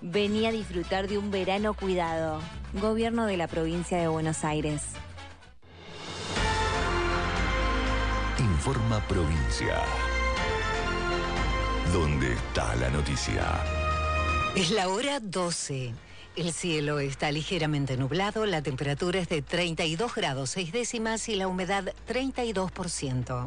Vení a disfrutar de un verano cuidado. Gobierno de la Provincia de Buenos Aires. Informa Provincia. ¿Dónde está la noticia? Es la hora 12. El cielo está ligeramente nublado, la temperatura es de 32 grados 6 décimas y la humedad 32%.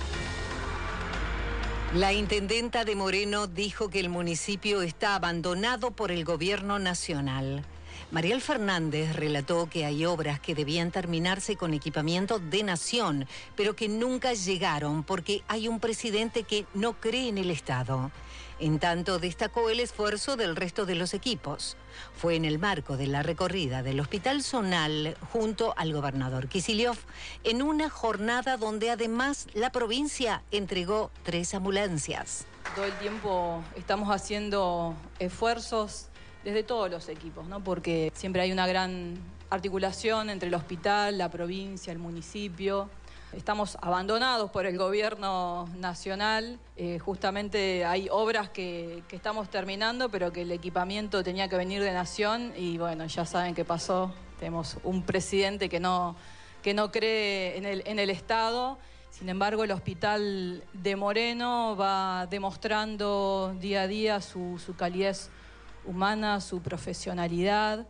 La intendenta de Moreno dijo que el municipio está abandonado por el gobierno nacional. Mariel Fernández relató que hay obras que debían terminarse con equipamiento de nación, pero que nunca llegaron porque hay un presidente que no cree en el Estado. En tanto, destacó el esfuerzo del resto de los equipos. Fue en el marco de la recorrida del Hospital Zonal junto al gobernador Kicillof, en una jornada donde además la provincia entregó 3 ambulancias. Todo el tiempo estamos haciendo esfuerzos desde todos los equipos, ¿no? Porque siempre hay una gran articulación entre el hospital, la provincia, el municipio. Estamos abandonados por el gobierno nacional. Justamente hay obras que estamos terminando, pero que el equipamiento tenía que venir de nación y bueno, ya saben qué pasó. Tenemos un presidente que no cree en el Estado. Sin embargo, el hospital de Moreno va demostrando día a día su calidez humana, su profesionalidad.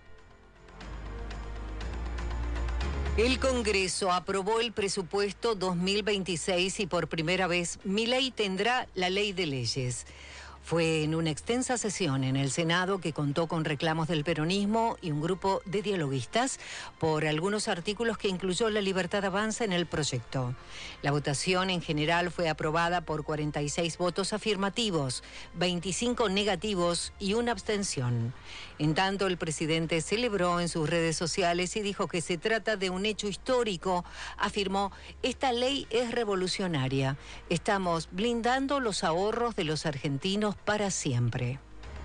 El Congreso aprobó el presupuesto 2026 y por primera vez Milei tendrá la ley de leyes. Fue en una extensa sesión en el Senado que contó con reclamos del peronismo y un grupo de dialoguistas por algunos artículos que incluyó la Libertad Avanza en el proyecto. La votación en general fue aprobada por 46 votos afirmativos, 25 negativos y una abstención. En tanto, el presidente celebró en sus redes sociales y dijo que se trata de un hecho histórico. Afirmó, esta ley es revolucionaria. Estamos blindando los ahorros de los argentinos para siempre.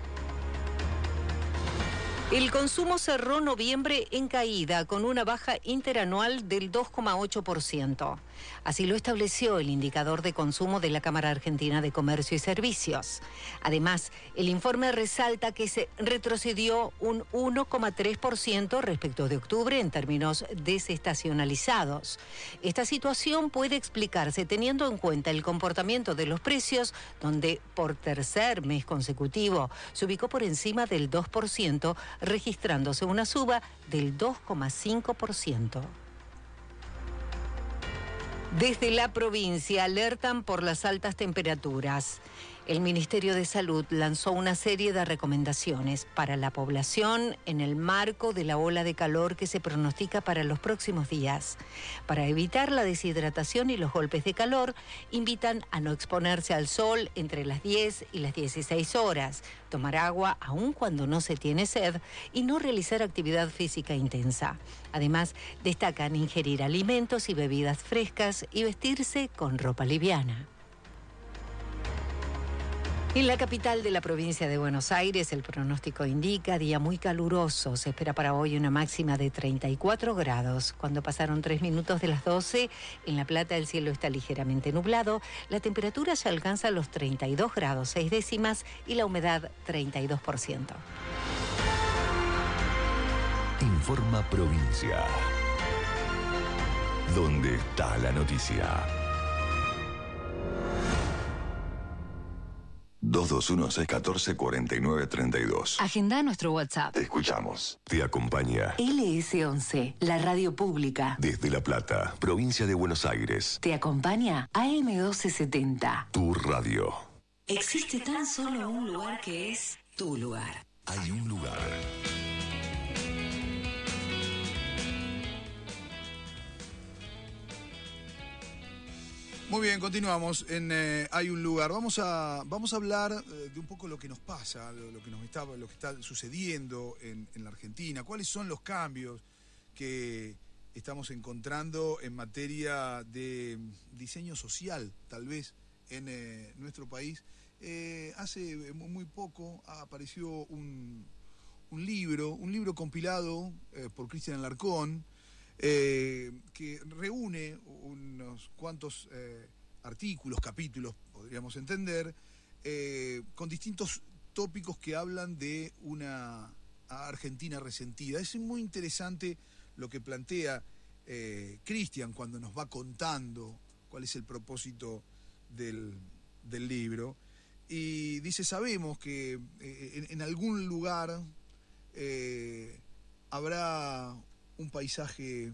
El consumo cerró noviembre en caída, con una baja interanual del 2,8%. Así lo estableció el indicador de consumo de la Cámara Argentina de Comercio y Servicios. Además, el informe resalta que se retrocedió un 1,3% respecto de octubre en términos desestacionalizados. Esta situación puede explicarse teniendo en cuenta el comportamiento de los precios, donde por tercer mes consecutivo se ubicó por encima del 2%, registrándose una suba del 2,5%. Desde la provincia alertan por las altas temperaturas. El Ministerio de Salud lanzó una serie de recomendaciones para la población en el marco de la ola de calor que se pronostica para los próximos días. Para evitar la deshidratación y los golpes de calor, invitan a no exponerse al sol entre las 10 y las 16 horas, tomar agua aun cuando no se tiene sed y no realizar actividad física intensa. Además, destacan ingerir alimentos y bebidas frescas y vestirse con ropa liviana. En la capital de la provincia de Buenos Aires, el pronóstico indica día muy caluroso. Se espera para hoy una máxima de 34 grados. Cuando pasaron 3 minutos de las 12, en La Plata el cielo está ligeramente nublado. La temperatura ya alcanza los 32 grados 6 décimas y la humedad 32%. Informa Provincia. ¿Dónde está la noticia? 221-614-4932. Agenda nuestro WhatsApp. Te escuchamos. Te acompaña LS11, la radio pública. desde La Plata, provincia de Buenos Aires. Te acompaña AM1270. Tu radio. Existe tan solo un lugar que es tu lugar. Hay un lugar. Muy bien, continuamos en Hay un lugar. Vamos a hablar de un poco lo que nos pasa, lo que está sucediendo en la Argentina. ¿Cuáles son los cambios que estamos encontrando en materia de diseño social, tal vez, en nuestro país? Hace muy poco apareció un libro compilado por Cristian Alarcón, que reúne unos cuantos artículos, capítulos, podríamos entender, con distintos tópicos que hablan de una Argentina resentida. Es muy interesante lo que plantea Cristian cuando nos va contando cuál es el propósito del libro. Y dice, sabemos que en algún lugar habrá un paisaje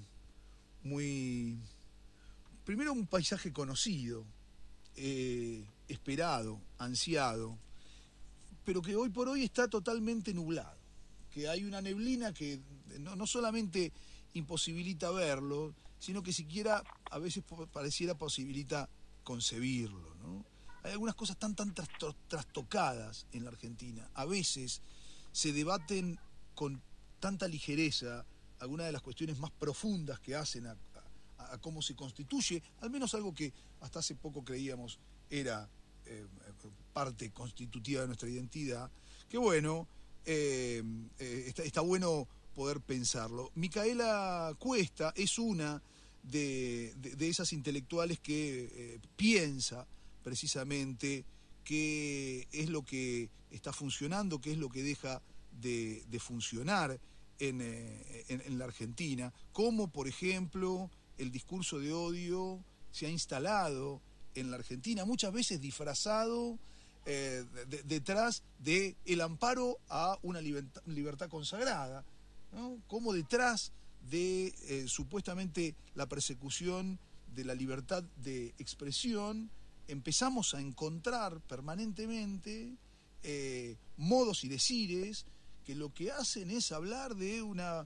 primero un paisaje conocido, esperado, ansiado, pero que hoy por hoy está totalmente nublado, que hay una neblina que no solamente imposibilita verlo, sino que siquiera a veces pareciera posibilita concebirlo, ¿no? Hay algunas cosas tan trastocadas en la Argentina. A veces se debaten con tanta ligereza algunas de las cuestiones más profundas que hacen a cómo se constituye, al menos algo que hasta hace poco creíamos era parte constitutiva de nuestra identidad, que bueno, está bueno poder pensarlo. Micaela Cuesta es una de esas intelectuales que piensa precisamente qué es lo que está funcionando, qué es lo que deja de funcionar en la Argentina, cómo, por ejemplo, el discurso de odio se ha instalado en la Argentina, muchas veces disfrazado detrás del amparo a una libertad consagrada, ¿no? Como detrás de supuestamente la persecución de la libertad de expresión empezamos a encontrar permanentemente modos y decires que lo que hacen es hablar de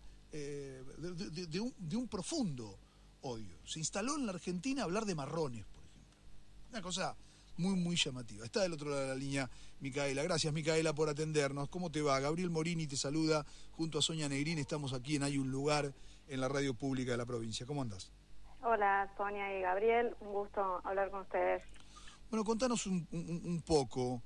un profundo odio. Se instaló en la Argentina hablar de marrones, por ejemplo. Una cosa muy llamativa. Está del otro lado de la línea Micaela. Gracias, Micaela, por atendernos. ¿Cómo te va? Gabriel Morini te saluda junto a Sonia Negrín. Estamos aquí en Hay un Lugar, en la radio pública de la provincia. ¿Cómo andás? Hola, Sonia y Gabriel. Un gusto hablar con ustedes. Bueno, contanos un poco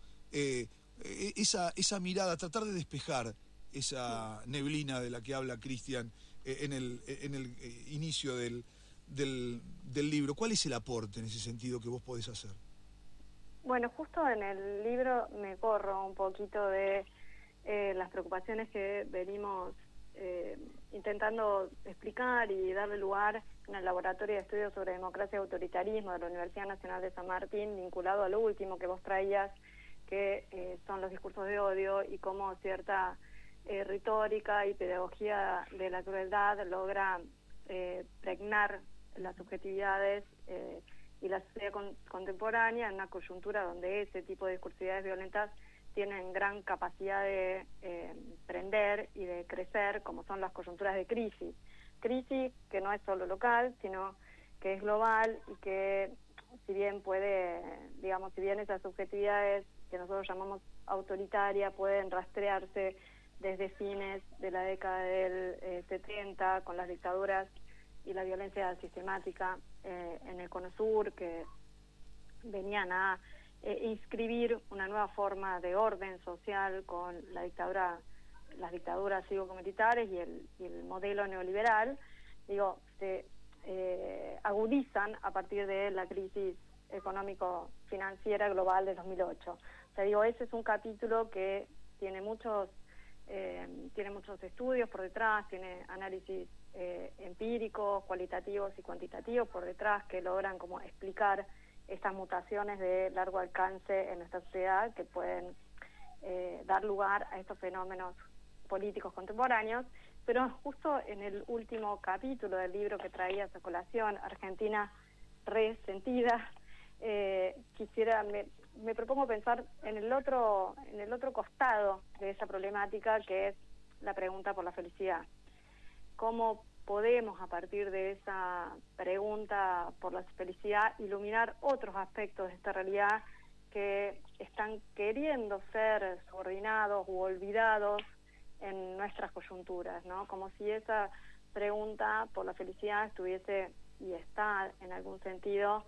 esa mirada, tratar de despejar esa neblina de la que habla Cristian en el inicio del libro. ¿Cuál es el aporte en ese sentido que vos podés hacer? Bueno, justo en el libro me corro un poquito de las preocupaciones que venimos intentando explicar y darle lugar en el Laboratorio de Estudios sobre Democracia y Autoritarismo de la Universidad Nacional de San Martín, vinculado a lo último que vos traías, que son los discursos de odio y cómo cierta retórica y pedagogía de la crueldad logra pregnar las subjetividades y la sociedad contemporánea en una coyuntura donde ese tipo de discursividades violentas tienen gran capacidad de prender y de crecer, como son las coyunturas de crisis. Crisis que no es solo local, sino que es global y que si bien si bien esas subjetividades que nosotros llamamos autoritaria pueden rastrearse desde fines de la década del 70 con las dictaduras y la violencia sistemática en el Cono Sur, que venían a inscribir una nueva forma de orden social con las dictaduras cívico-militares y el modelo neoliberal, se agudizan a partir de la crisis económico-financiera global de 2008. O sea, ese es un capítulo que tiene muchos estudios por detrás, tiene análisis empíricos, cualitativos y cuantitativos por detrás que logran como explicar estas mutaciones de largo alcance en nuestra sociedad que pueden dar lugar a estos fenómenos políticos contemporáneos. Pero justo en el último capítulo del libro que traías a colación, Argentina resentida, me propongo pensar en el otro costado de esa problemática, que es la pregunta por la felicidad. ¿Cómo podemos, a partir de esa pregunta por la felicidad, iluminar otros aspectos de esta realidad que están queriendo ser subordinados u olvidados en nuestras coyunturas, ¿no? Como si esa pregunta por la felicidad estuviese, y está en algún sentido,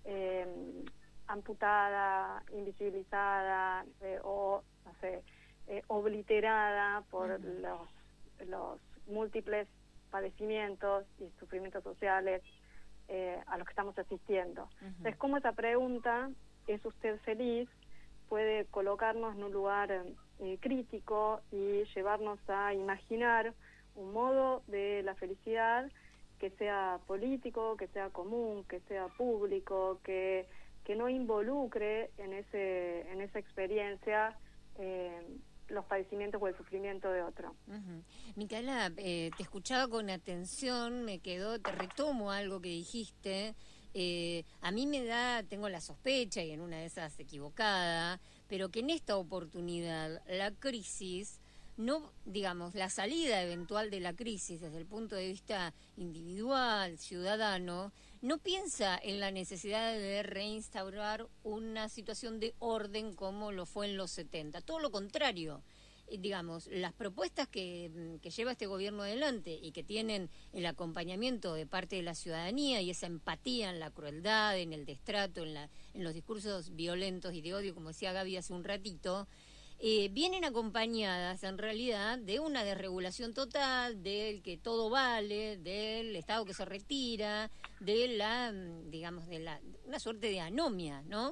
amputada, invisibilizada o, obliterada por los múltiples padecimientos y sufrimientos sociales a los que estamos asistiendo. Entonces, ¿cómo esa pregunta, ¿es usted feliz?, puede colocarnos en un lugar crítico y llevarnos a imaginar un modo de la felicidad que sea político, que sea común, que sea público, que no involucre en esa experiencia los padecimientos o el sufrimiento de otro. Micaela, te escuchaba con atención, te retomo algo que dijiste. A mí tengo la sospecha, y en una de esas equivocada, pero que en esta oportunidad la crisis, no, digamos, la salida eventual de la crisis desde el punto de vista individual, ciudadano, no piensa en la necesidad de reinstaurar una situación de orden como lo fue en los 70. Todo lo contrario. Digamos, las propuestas que lleva este gobierno adelante y que tienen el acompañamiento de parte de la ciudadanía y esa empatía en la crueldad, en el destrato, en los discursos violentos y de odio, como decía Gaby hace un ratito, vienen acompañadas en realidad de una desregulación total, del que todo vale, del Estado que se retira, de una suerte de anomia, ¿no?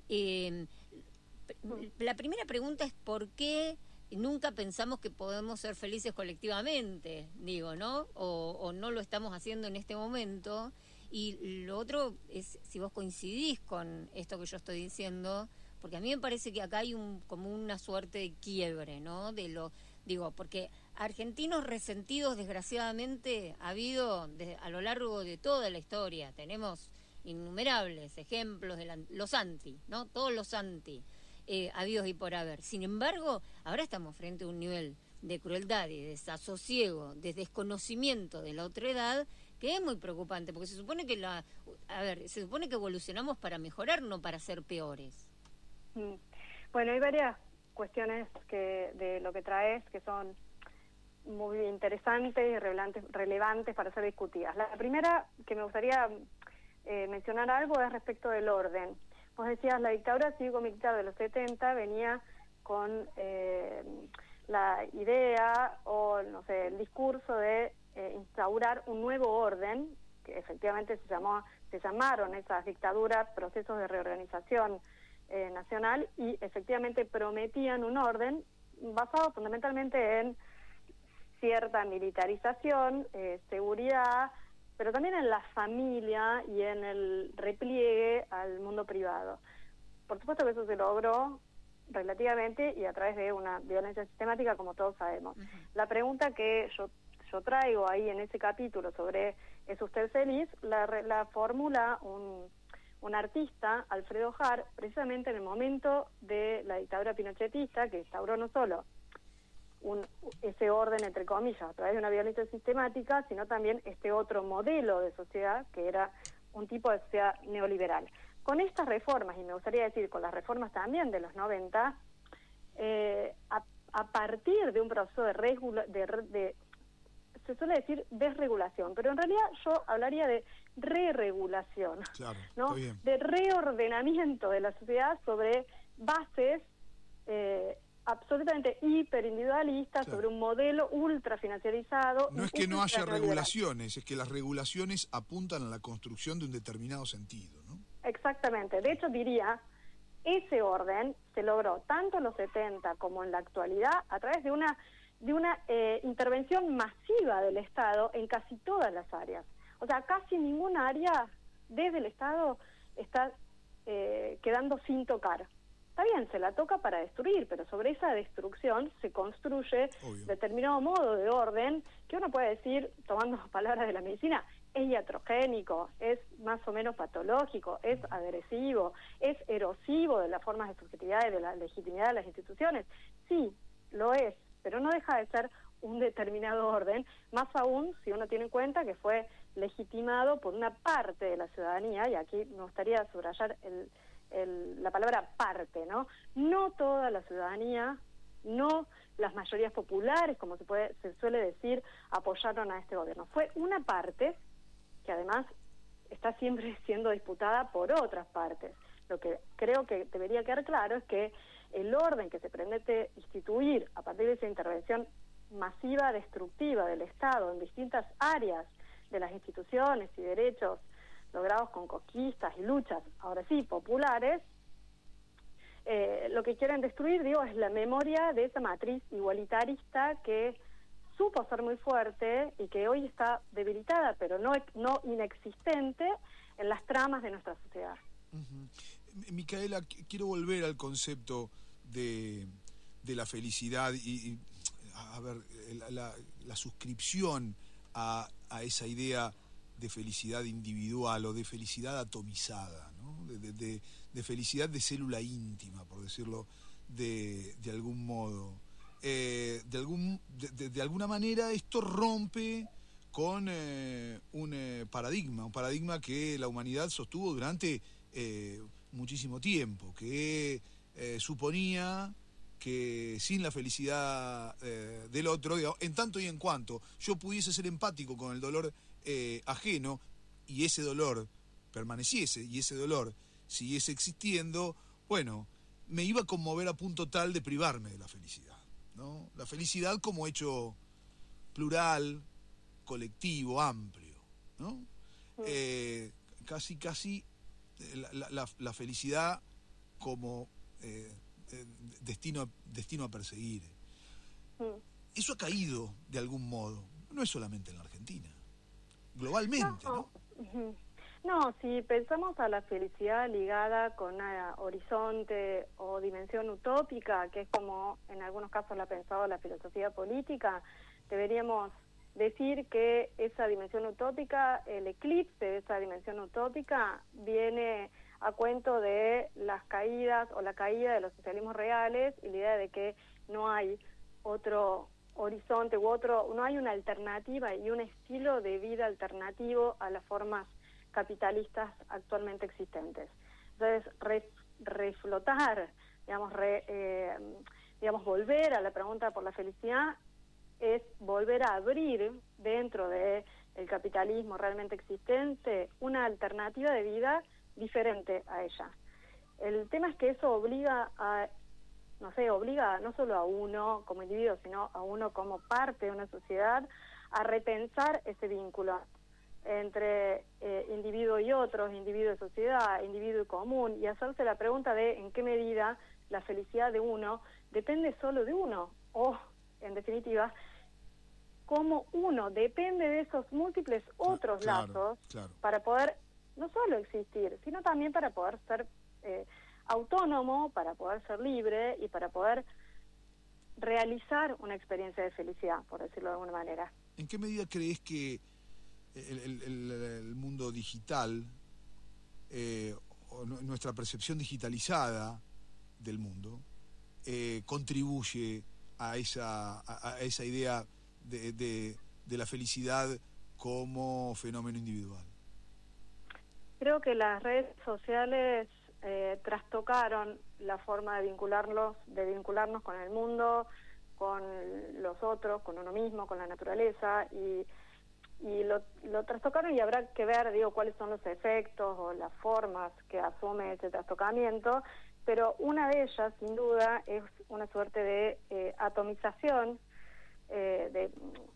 La primera pregunta es ¿por qué nunca pensamos que podemos ser felices colectivamente, digo, ¿no? O no lo estamos haciendo en este momento. Y lo otro es si vos coincidís con esto que yo estoy diciendo, porque a mí me parece que acá hay como una suerte de quiebre, ¿no? Porque argentinos resentidos, desgraciadamente, ha habido a lo largo de toda la historia. Tenemos innumerables ejemplos de los anti, ¿no? Todos los anti. Habidos y por haber. Sin embargo, ahora estamos frente a un nivel de crueldad y desasosiego, de desconocimiento de la otredad, que es muy preocupante, porque se supone que evolucionamos para mejorar, no para ser peores. Bueno, hay varias cuestiones de lo que traes que son muy interesantes y relevantes para ser discutidas. La primera que me gustaría mencionar algo es respecto del orden. Vos decías, la dictadura cívico-militar de los 70 venía con la idea o, no sé, el discurso de instaurar un nuevo orden, que efectivamente se llamaron esas dictaduras procesos de reorganización nacional, y efectivamente prometían un orden basado fundamentalmente en cierta militarización, seguridad, pero también en la familia y en el repliegue al mundo privado. Por supuesto que eso se logró relativamente y a través de una violencia sistemática, como todos sabemos. La pregunta que yo traigo ahí en ese capítulo sobre ¿es usted feliz? La formula un artista, Alfredo Har, precisamente en el momento de la dictadura pinochetista, que instauró no solo ese orden, entre comillas, a través de una violencia sistemática, sino también este otro modelo de sociedad, que era un tipo de sociedad neoliberal. Con estas reformas, y me gustaría decir con las reformas también de los 90, a partir de un proceso se suele decir desregulación, pero en realidad yo hablaría de re-regulación, claro, ¿no? De reordenamiento de la sociedad sobre bases absolutamente hiperindividualista, claro, sobre un modelo ultrafinanciarizado. No es que no haya regulaciones, es que las regulaciones apuntan a la construcción de un determinado sentido, ¿no? Exactamente. De hecho, diría, ese orden se logró tanto en los 70 como en la actualidad a través de una intervención masiva del Estado en casi todas las áreas. O sea, casi ningún área desde el Estado está quedando sin tocar. Está bien, se la toca para destruir, pero sobre esa destrucción se construye determinado modo de orden que uno puede decir, tomando palabras de la medicina, es iatrogénico, es más o menos patológico, es agresivo, es erosivo de las formas de subjetividad y de la legitimidad de las instituciones. Sí, lo es, pero no deja de ser un determinado orden, más aún si uno tiene en cuenta que fue legitimado por una parte de la ciudadanía, y aquí me gustaría subrayar la palabra parte, ¿no? No toda la ciudadanía, no las mayorías populares, como se suele decir, apoyaron a este gobierno. Fue una parte que además está siempre siendo disputada por otras partes. Lo que creo que debería quedar claro es que el orden que se pretende instituir a partir de esa intervención masiva destructiva del Estado en distintas áreas de las instituciones y derechos logrados con conquistas y luchas, ahora sí, populares, lo que quieren destruir, digo, es la memoria de esa matriz igualitarista que supo ser muy fuerte y que hoy está debilitada, pero no inexistente en las tramas de nuestra sociedad. Micaela, quiero volver al concepto de la felicidad y a ver, la suscripción a esa idea de felicidad individual o de felicidad atomizada, ¿no? de felicidad de célula íntima, por decirlo de algún modo. De alguna manera esto rompe con un paradigma que la humanidad sostuvo durante muchísimo tiempo, que suponía que sin la felicidad del otro, digamos, en tanto y en cuanto yo pudiese ser empático con el dolor ajeno y ese dolor permaneciese y ese dolor siguiese existiendo, bueno, me iba a conmover a punto tal de privarme de la felicidad, ¿no? La felicidad como hecho plural, colectivo, amplio, ¿no? Casi la felicidad como destino a perseguir. Eso ha caído de algún modo, no es solamente en la Argentina, globalmente, ¿no? No, si pensamos a la felicidad ligada con un horizonte o dimensión utópica, que es como en algunos casos la ha pensado la filosofía política, deberíamos decir que esa dimensión utópica, el eclipse de esa dimensión utópica, viene a cuento de las caídas o la caída de los socialismos reales y la idea de que no hay otro horizonte no hay una alternativa y un estilo de vida alternativo a las formas capitalistas actualmente existentes. Entonces, reflotar, digamos, volver a la pregunta por la felicidad es volver a abrir dentro del capitalismo realmente existente una alternativa de vida diferente a ella. El tema es que eso obliga no solo a uno como individuo, sino a uno como parte de una sociedad a repensar ese vínculo entre individuo y otros, individuo y sociedad, individuo y común, y hacerse la pregunta de en qué medida la felicidad de uno depende solo de uno, o, en definitiva, cómo uno depende de esos múltiples otros lazos para poder no solo existir, sino también para poder ser autónomo, para poder ser libre y para poder realizar una experiencia de felicidad, por decirlo de alguna manera. ¿En qué medida crees que el mundo digital, o nuestra percepción digitalizada del mundo, contribuye a esa idea de la felicidad como fenómeno individual? Creo que las redes sociales trastocaron la forma de vincularnos con el mundo, con los otros, con uno mismo, con la naturaleza, y lo trastocaron, y habrá que ver, cuáles son los efectos o las formas que asume ese trastocamiento, pero una de ellas, sin duda, es una suerte de atomización, de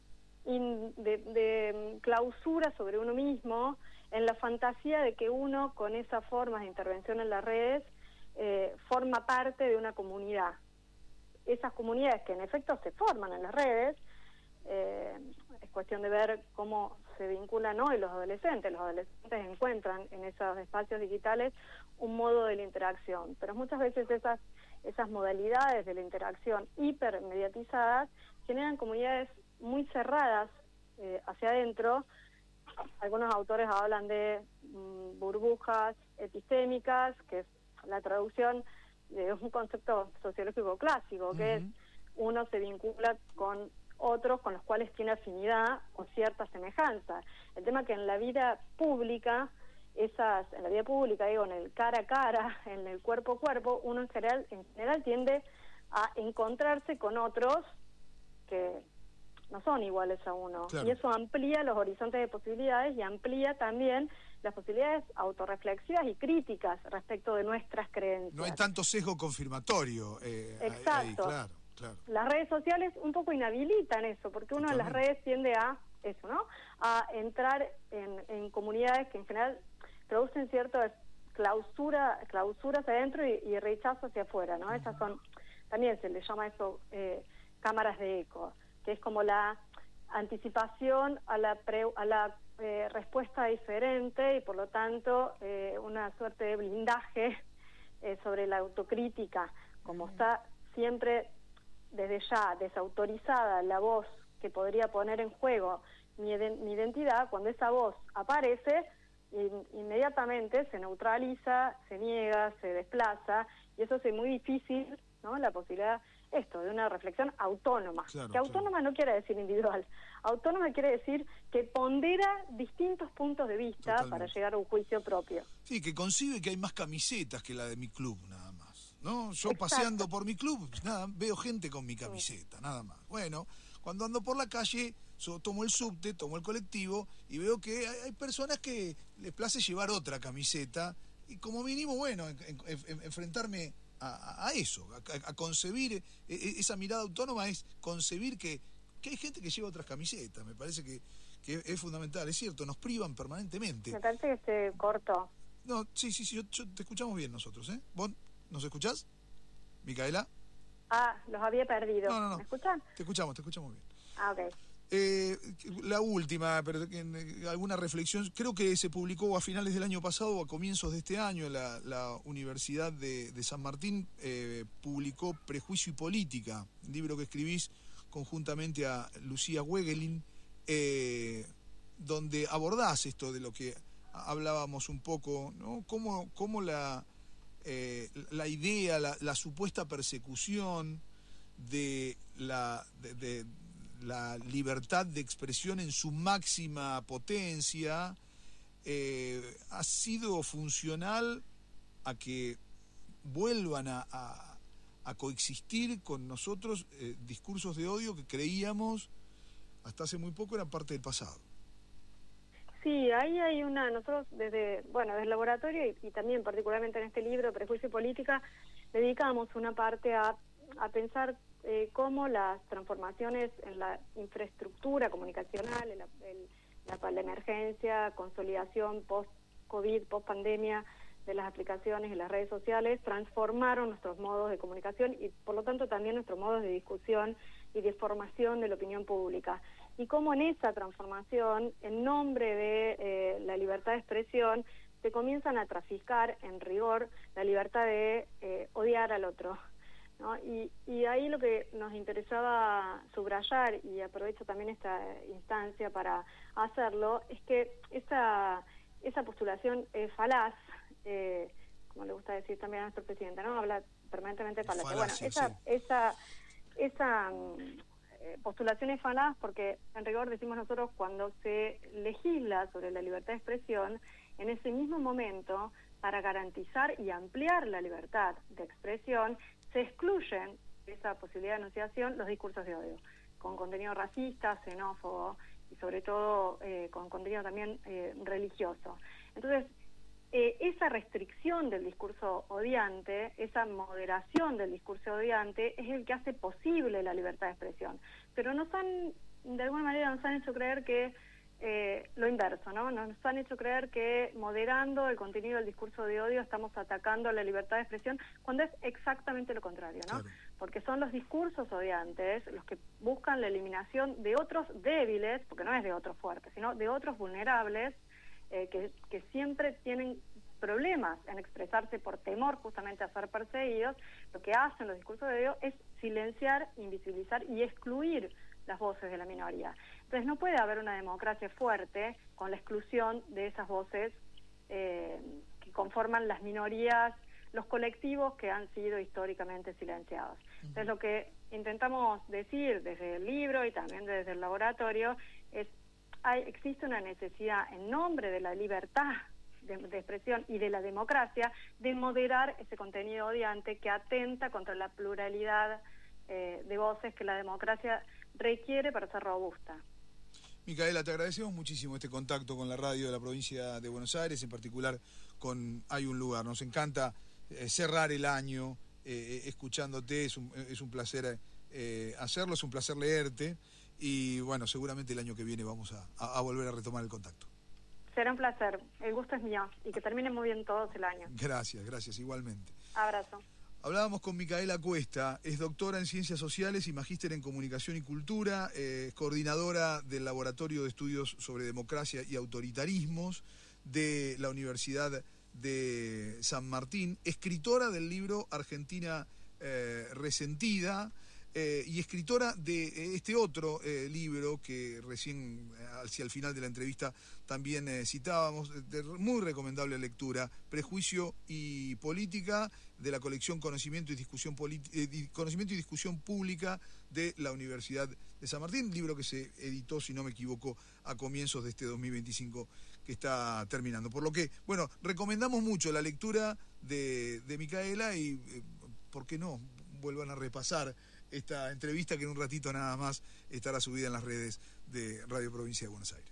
clausura sobre uno mismo, en la fantasía de que uno, con esas formas de intervención en las redes, forma parte de una comunidad. Esas comunidades que en efecto se forman en las redes, es cuestión de ver cómo se vinculan hoy los adolescentes. Los adolescentes encuentran en esos espacios digitales un modo de la interacción, pero muchas veces esas modalidades de la interacción hipermediatizadas generan comunidades muy cerradas hacia adentro. Algunos autores hablan de burbujas epistémicas, que es la traducción de un concepto sociológico clásico, que es uno se vincula con otros con los cuales tiene afinidad o cierta semejanza. El tema es que en la vida pública, en el cara a cara, en el cuerpo a cuerpo, uno en general tiende a encontrarse con otros que no son iguales a uno. Claro. Y eso amplía los horizontes de posibilidades y amplía también las posibilidades autorreflexivas y críticas respecto de nuestras creencias. No hay tanto sesgo confirmatorio. Exacto. Ahí, claro. Las redes sociales un poco inhabilitan eso, porque uno en las redes tiende a eso, ¿no? A entrar en comunidades que en general producen cierto clausuras adentro y rechazo hacia afuera, ¿no? Esas son, también se le llama eso cámaras de eco, que es como la anticipación a la respuesta diferente y por lo tanto una suerte de blindaje sobre la autocrítica, como está siempre desde ya desautorizada la voz que podría poner en juego mi identidad. Cuando esa voz aparece, inmediatamente se neutraliza, se niega, se desplaza, y eso hace muy difícil, ¿no?, la posibilidad de una reflexión autónoma. Claro, que autónoma no quiere decir individual. Autónoma quiere decir que pondera distintos puntos de vista. Totalmente. Para llegar a un juicio propio. Sí, que concibe que hay más camisetas que la de mi club, nada más, ¿no? Yo Exacto. Paseando por mi club, nada, veo gente con mi camiseta, nada más. Bueno, cuando ando por la calle, tomo el subte, tomo el colectivo y veo que hay personas que les place llevar otra camiseta y como mínimo, bueno, enfrentarme a eso, a concebir, esa mirada autónoma es concebir que hay gente que lleva otras camisetas. Me parece que es fundamental, es cierto, nos privan permanentemente. Me parece que se cortó. No, sí, yo te escuchamos bien nosotros, ¿eh? ¿Vos nos escuchás, Micaela? Los había perdido. No. ¿Me escuchan? Te escuchamos bien. Ok. La última, pero alguna reflexión, creo que se publicó a finales del año pasado o a comienzos de este año, la Universidad de San Martín publicó Prejuicio y Política, un libro que escribís conjuntamente a Lucía Wegelin, donde abordás esto de lo que hablábamos un poco, ¿no? Cómo la idea, la supuesta persecución de la libertad de expresión en su máxima potencia ha sido funcional a que vuelvan a coexistir con nosotros discursos de odio que creíamos hasta hace muy poco eran parte del pasado. Sí, ahí hay nosotros desde el laboratorio y también particularmente en este libro, Prejuicio y Política, dedicamos una parte a pensar cómo las transformaciones en la infraestructura comunicacional, en la emergencia, consolidación post-COVID, post-pandemia de las aplicaciones y las redes sociales transformaron nuestros modos de comunicación y por lo tanto también nuestros modos de discusión y de formación de la opinión pública. Y cómo en esa transformación, en nombre de la libertad de expresión, se comienzan a traficar en rigor la libertad de odiar al otro, ¿no? Y ahí lo que nos interesaba subrayar, y aprovecho también esta instancia para hacerlo, es que esa postulación falaz, como le gusta decir también a nuestro presidente, ¿no? Habla permanentemente de falacia. Bueno, esa postulación es falaz porque en rigor decimos nosotros cuando se legisla sobre la libertad de expresión, en ese mismo momento, para garantizar y ampliar la libertad de expresión, se excluyen de esa posibilidad de enunciación los discursos de odio, con contenido racista, xenófobo y sobre todo con contenido también religioso. Entonces, esa restricción del discurso odiante, esa moderación del discurso odiante es el que hace posible la libertad de expresión. Pero de alguna manera nos han hecho creer que lo inverso, ¿no? Nos han hecho creer que moderando el contenido del discurso de odio estamos atacando la libertad de expresión, cuando es exactamente lo contrario, ¿no? Claro. Porque son los discursos odiantes los que buscan la eliminación de otros débiles, porque no es de otros fuertes, sino de otros vulnerables, que siempre tienen problemas en expresarse por temor justamente a ser perseguidos. Lo que hacen los discursos de odio es silenciar, invisibilizar y excluir las voces de la minoría. Entonces no puede haber una democracia fuerte con la exclusión de esas voces que conforman las minorías, los colectivos que han sido históricamente silenciados. Entonces lo que intentamos decir desde el libro y también desde el laboratorio es existe una necesidad en nombre de la libertad de expresión y de la democracia de moderar ese contenido odiante que atenta contra la pluralidad de voces que la democracia requiere para ser robusta. Micaela, te agradecemos muchísimo este contacto con la radio de la provincia de Buenos Aires, en particular con Hay un Lugar. Nos encanta cerrar el año escuchándote, es un placer hacerlo, es un placer leerte y bueno, seguramente el año que viene vamos a volver a retomar el contacto. Será un placer. El gusto es mío. Y que termine muy bien todos el año. Gracias, igualmente. Abrazo. Hablábamos con Micaela Cuesta, es doctora en Ciencias Sociales y magíster en Comunicación y Cultura, coordinadora del Laboratorio de Estudios sobre Democracia y Autoritarismos de la Universidad de San Martín, escritora del libro Argentina Resentida, y escritora de este otro libro que recién hacia el final de la entrevista también citábamos, de muy recomendable lectura, Prejuicio y Política, de la colección Conocimiento y Discusión Pública de la Universidad de San Martín, libro que se editó, si no me equivoco, a comienzos de este 2025 que está terminando. Por lo que, bueno, recomendamos mucho la lectura de Micaela y, ¿por qué no?, vuelvan a repasar esta entrevista que en un ratito nada más estará subida en las redes de Radio Provincia de Buenos Aires.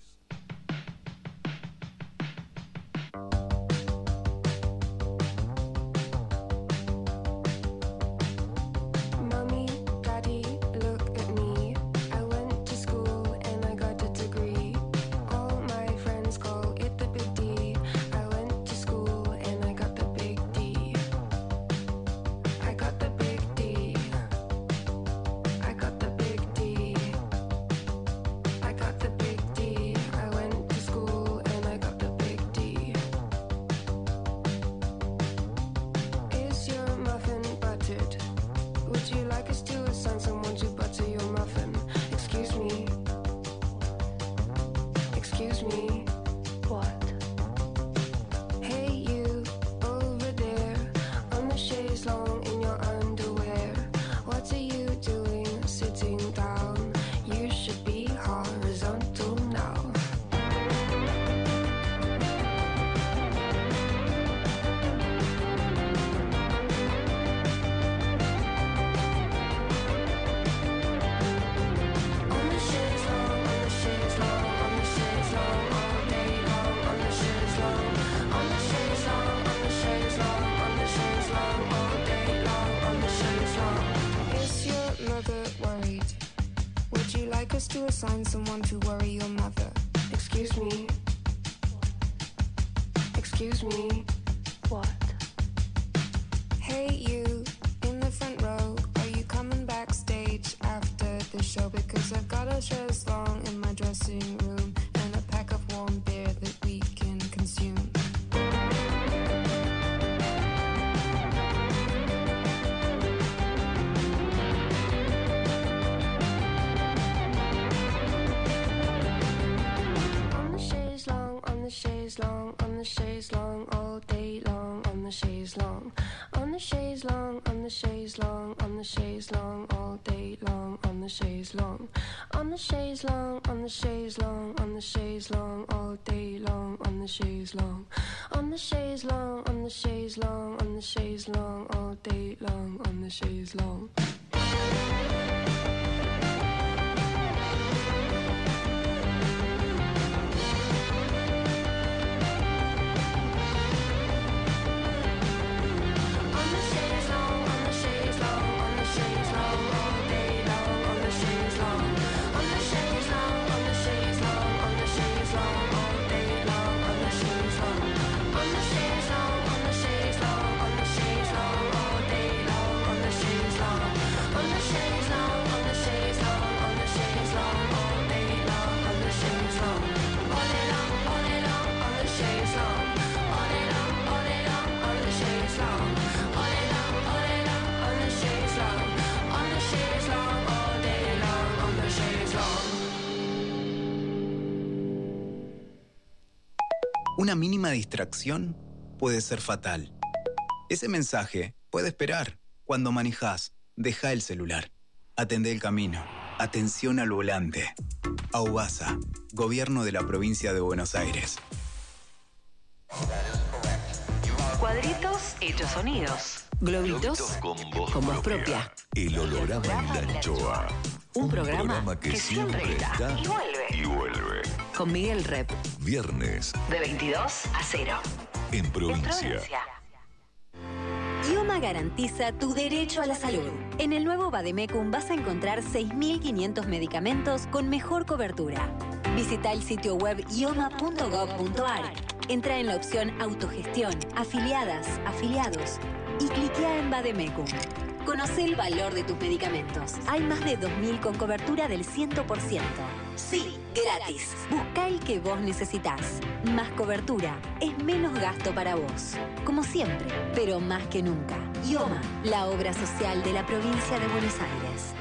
To assign someone to worry your mother. Excuse me. Excuse me. What? Hey, you in the front row. Are you coming backstage after the show? Because I've got a chaise longue in my dressing room and a pack of warm beer that we can consume. Chaise long, on the chaise long, all day long, on the chaise long, on the chaise long, on the chaise long, on the chaise long, all day long, on the chaise long, on the chaise long, on the chaise long, on the chaise long, all day long, on the chaise long, on the chaise long, on the chaise long, on the chaise long, all day long, on the chaise long. Una mínima distracción puede ser fatal. Ese mensaje puede esperar. Cuando manejás, deja el celular. Atendé el camino. Atención al volante. AUBASA, Gobierno de la Provincia de Buenos Aires. Cuadritos hechos sonidos. Globitos con con voz propia. El holograma y la anchoa. Un programa que siempre está y vuelve. Y vuelve. Con Miguel Rep. Viernes. De 22 a 0. En provincia. IOMA garantiza tu derecho a la salud. En el nuevo Vademecum vas a encontrar 6.500 medicamentos con mejor cobertura. Visita el sitio web ioma.gov.ar. Entra en la opción Autogestión, Afiliadas, Afiliados y cliquea en Bademecum. Conoce el valor de tus medicamentos. Hay más de 2.000 con cobertura del 100%. Sí, gratis. Busca el que vos necesitas. Más cobertura es menos gasto para vos. Como siempre, pero más que nunca. IOMA, la obra social de la provincia de Buenos Aires.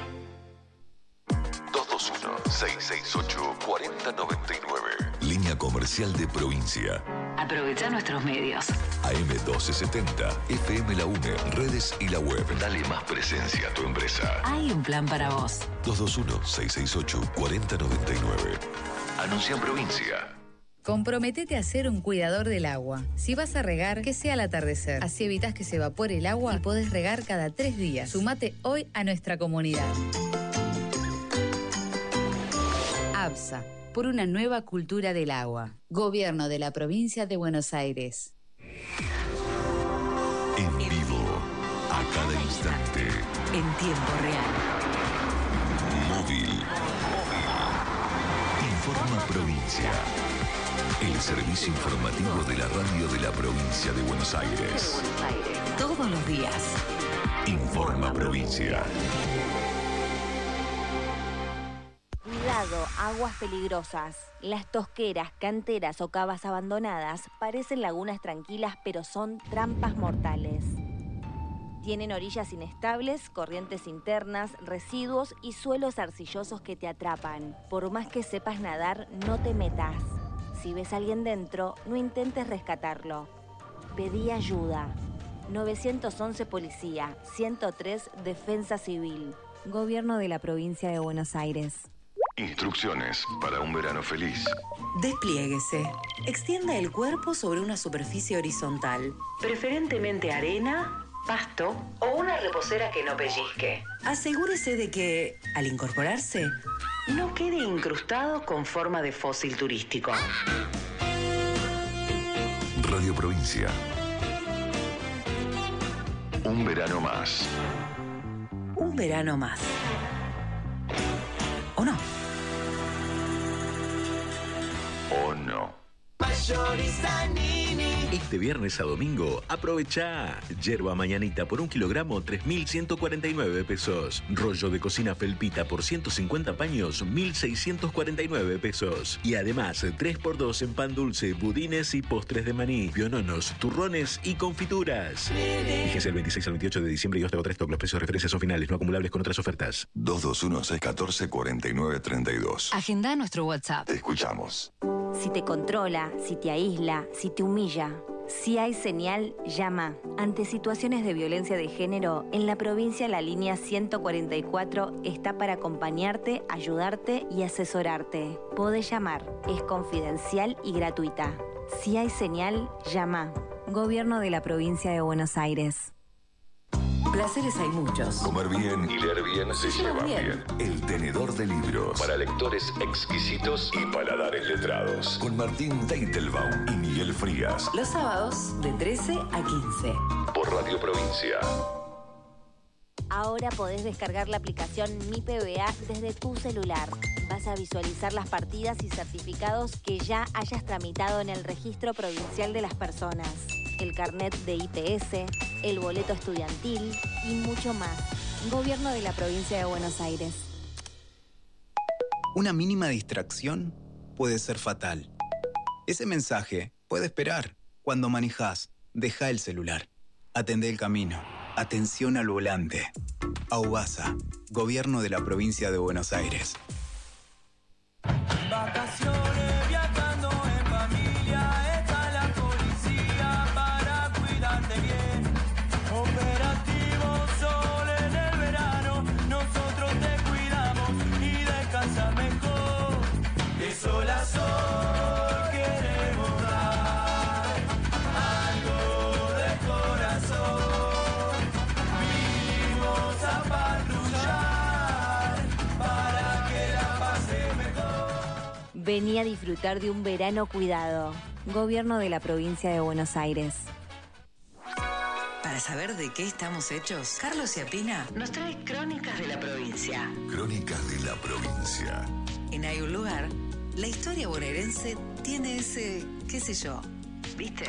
221-668-4099. Línea comercial de provincia. Aprovecha nuestros medios. AM1270, FM La UNE, redes y la web. Dale más presencia a tu empresa. Hay un plan para vos. 221-668-4099. Anuncia en provincia. Comprometete a ser un cuidador del agua. Si vas a regar, que sea al atardecer. Así evitas que se evapore el agua y podés regar cada 3 días. Sumate hoy a nuestra comunidad. ABSA, por una nueva cultura del agua. Gobierno de la provincia de Buenos Aires. En vivo, a cada instante. En tiempo real. Móvil. Informa Provincia. El servicio informativo de la radio de la provincia de Buenos Aires. Todos los días. Informa Provincia. Cuidado, aguas peligrosas. Las tosqueras, canteras o cavas abandonadas parecen lagunas tranquilas, pero son trampas mortales. Tienen orillas inestables, corrientes internas, residuos y suelos arcillosos que te atrapan. Por más que sepas nadar, no te metas. Si ves a alguien dentro, no intentes rescatarlo. Pedí ayuda. 911 Policía, 103 Defensa Civil. Gobierno de la provincia de Buenos Aires. Instrucciones para un verano feliz. Despliéguese. Extienda el cuerpo sobre una superficie horizontal, preferentemente arena, pasto o una reposera que no pellizque. Asegúrese de que, al incorporarse, no quede incrustado con forma de fósil turístico. Radio Provincia. Un verano más. Un verano más. ¿O no? ¿O no? Este viernes a domingo, aprovecha yerba mañanita por 1 kilogramo, 3.149 pesos. Rollo de cocina felpita por 150 paños, 1.649 pesos. Y además, 3x2 en pan dulce, budines y postres de maní, piononos, turrones y confituras. Fíjese el 26 al 28 de diciembre y hasta otro stock. Los precios de referencia son finales, no acumulables con otras ofertas. 221-614-4932. Agenda nuestro WhatsApp. Te escuchamos. Si te controla, si te aísla, si te humilla, si hay señal, llama. Ante situaciones de violencia de género, en la provincia la línea 144 está para acompañarte, ayudarte y asesorarte. Podés llamar, es confidencial y gratuita. Si hay señal, llama. Gobierno de la provincia de Buenos Aires. Placeres hay muchos. Comer bien y leer bien se lleva bien. El tenedor de libros. Para lectores exquisitos y paladares letrados. Con Martín Teitelbaum y Miguel Frías. Los sábados de 13 a 15. Por Radio Provincia. Ahora podés descargar la aplicación Mi PBA desde tu celular. Vas a visualizar las partidas y certificados que ya hayas tramitado en el Registro Provincial de las Personas, el carnet de IPS, el boleto estudiantil y mucho más. Gobierno de la provincia de Buenos Aires. Una mínima distracción puede ser fatal. Ese mensaje puede esperar. Cuando manejás, deja el celular. Atendé el camino. Atención al volante. AUBASA, Gobierno de la provincia de Buenos Aires. Vacaciones viajando en familia, está la policía para cuidarte bien. Operativo Sol en el verano, nosotros te cuidamos y descansas mejor. De sol a sol queremos dar algo de corazón. Vinimos a patrullar para que la pases mejor. Vení a disfrutar de un verano cuidado. Gobierno de la provincia de Buenos Aires. Para saber de qué estamos hechos, Carlos Ciapina nos trae Crónicas de la Provincia. Crónicas de la Provincia. En Hay un lugar La historia bonaerense tiene ese, qué sé yo, ¿viste?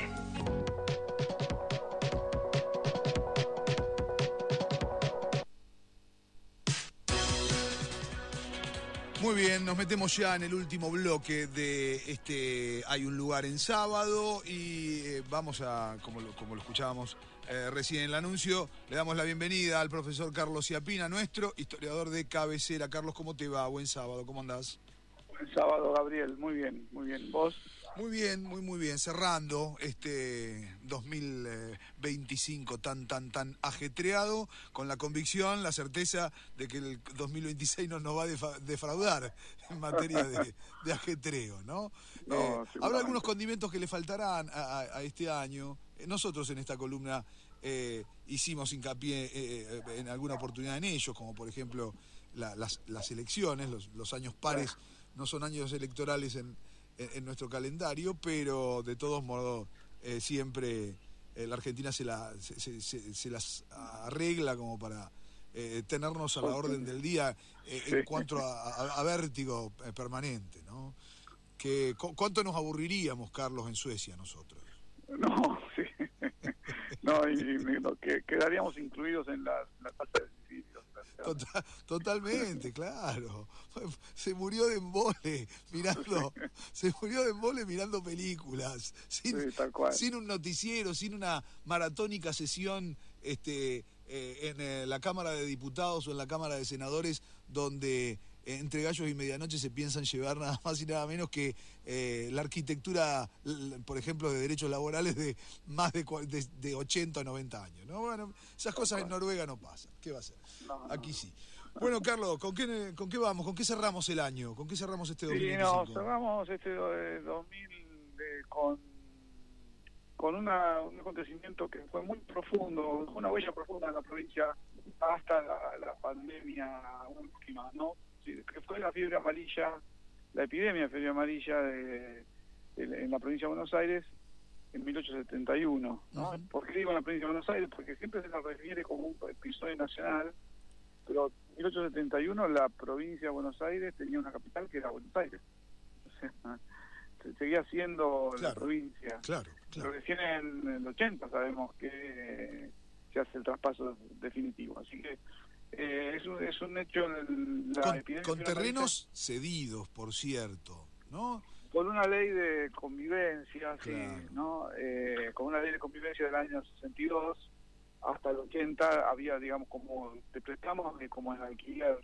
Muy bien, nos metemos ya en el último bloque de Hay un lugar en sábado y vamos a, como lo escuchábamos recién en el anuncio, le damos la bienvenida al profesor Carlos Ciapina, nuestro historiador de cabecera. Carlos, ¿cómo te va? Buen sábado, ¿cómo andás? Buen sábado, Gabriel, muy bien, muy bien. ¿Vos? Muy bien, muy bien. Cerrando este 2025 tan ajetreado, con la convicción, la certeza de que el 2026 no nos va a defraudar en materia de ajetreo, ¿no? Habrá algunos condimentos que le faltarán a este año. Nosotros en esta columna hicimos hincapié en alguna oportunidad en ellos, como por ejemplo las elecciones, los años pares no son años electorales en nuestro calendario, pero de todos modos siempre la Argentina se las arregla como para tenernos a la orden del día en cuanto a vértigo permanente, ¿no? ¿Cuánto nos aburriríamos, Carlos, en Suecia nosotros? No, sí. Quedaríamos incluidos en las tasas de suicidio. Totalmente, claro. Se murió de embole mirando películas, sin un noticiero, sin una maratónica sesión en la Cámara de Diputados o en la Cámara de Senadores, donde entre gallos y medianoche se piensan llevar nada más y nada menos que la arquitectura, por ejemplo, de derechos laborales de más de 80 o 90 años, ¿no? Bueno, esas cosas en Noruega no pasan. ¿Qué va a ser? Aquí sí. Bueno, Carlos, ¿con qué vamos? ¿Con qué cerramos el año? ¿Con qué cerramos este 2025? Sí, cerramos este 2000 con un acontecimiento que fue muy profundo, una huella profunda en la provincia hasta la pandemia última, ¿no? Sí, que fue la fiebre amarilla, la epidemia de fiebre amarilla en la provincia de Buenos Aires en 1871, ¿no? Uh-huh. ¿Por qué digo en la provincia de Buenos Aires? Porque siempre se la refiere como un episodio nacional, pero en 1871 la provincia de Buenos Aires tenía una capital que era Buenos Aires. O sea, seguía siendo la provincia. Claro. Pero recién en el 80 sabemos que se hace el traspaso definitivo. Así que es un hecho la epidemia con terrenos cedidos, por cierto, ¿no? Por una ley de convivencia, sí, ¿no? Con una ley de convivencia del año 62 hasta el 80 había, digamos, como te prestamos como en alquiler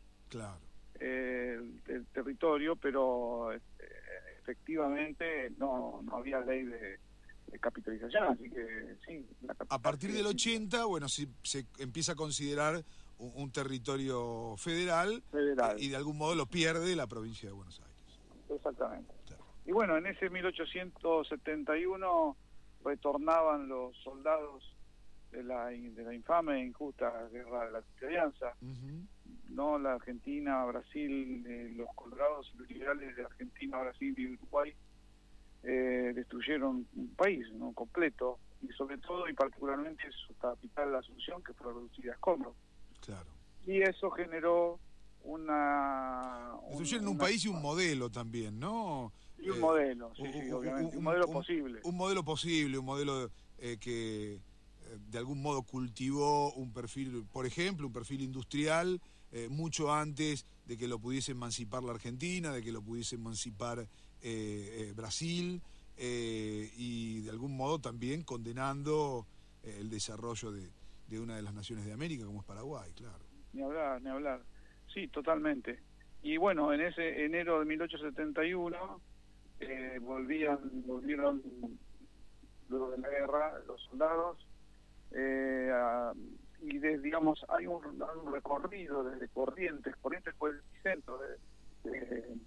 el territorio, pero efectivamente no había ley de capitalización, así que sí. A partir del 80, bueno, se empieza a considerar un territorio federal. Y de algún modo lo pierde la provincia de Buenos Aires. Exactamente. Claro. Y bueno, en ese 1871 retornaban los soldados de la infame e injusta guerra de la Triple Alianza, no la Argentina, Brasil, los colorados y los liberales de Argentina, Brasil y Uruguay destruyeron un país, ¿no? Completo, y sobre todo y particularmente su capital, la Asunción, que fue reducida a escombros. Claro. Y eso generó destruyeron un país y un modelo también, ¿no? Y un modelo, sí, obviamente, un modelo posible. Un modelo posible, un modelo que de algún modo cultivó un perfil, por ejemplo, un perfil industrial mucho antes de que lo pudiese emancipar la Argentina, de que lo pudiese emancipar Brasil, y de algún modo también condenando el desarrollo de una de las naciones de América, como es Paraguay, claro. Ni hablar. Sí, totalmente. Y bueno, en ese enero de 1871 volvieron luego de la guerra los soldados, y digamos hay un recorrido desde Corrientes fue el centro del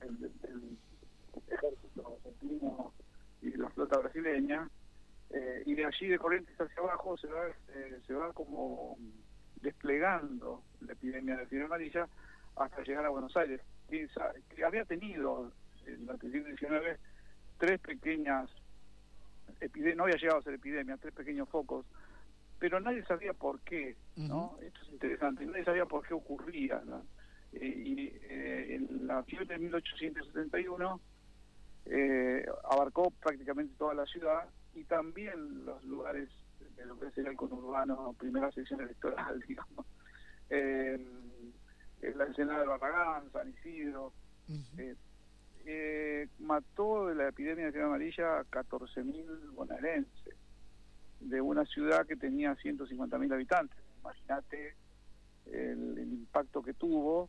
ejército argentino y la flota brasileña, y de allí de Corrientes hacia abajo se va como desplegando la epidemia de fiebre amarilla hasta llegar a Buenos Aires, que había tenido durante el siglo XIX tres pequeñas epidemias, no había llegado a ser epidemia, tres pequeños focos, pero nadie sabía por qué, ¿no? Esto es interesante, nadie sabía por qué ocurría, ¿no? En la fiebre de 1871 abarcó prácticamente toda la ciudad y también los lugares de lo que sería el conurbano, primera sección electoral, digamos. La Ensenada de Barragán, San Isidro. Mató de la epidemia de fiebre amarilla a 14.000 bonaerenses, de una ciudad que tenía 150.000 habitantes. Imagínate el impacto que tuvo.